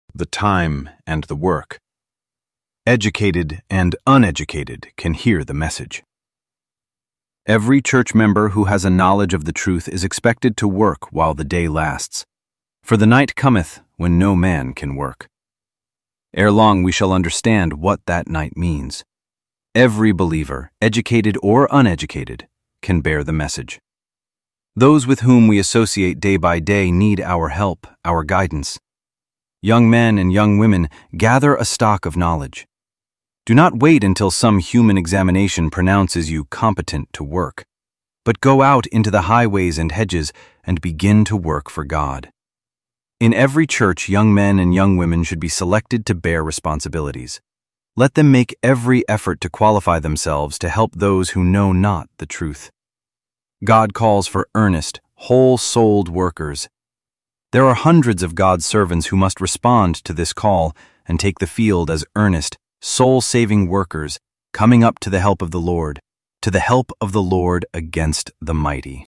the time and the work. Educated and uneducated can hear the message. Every church member who has a knowledge of the truth is expected to work while the day lasts, for the night cometh when no man can work. Ere long we shall understand what that night means. Every believer, educated or uneducated, can bear the message. Those with whom we associate day by day need our help, our guidance. Young men and young women, gather a stock of knowledge. Do not wait until some human examination pronounces you competent to work, but go out into the highways and hedges and begin to work for God. In every church, young men and young women should be selected to bear responsibilities. Let them make every effort to qualify themselves to help those who know not the truth. God calls for earnest, whole-souled workers. There are hundreds of God's servants who must respond to this call and take the field as earnest, soul-saving workers, coming up to the help of the Lord against the mighty.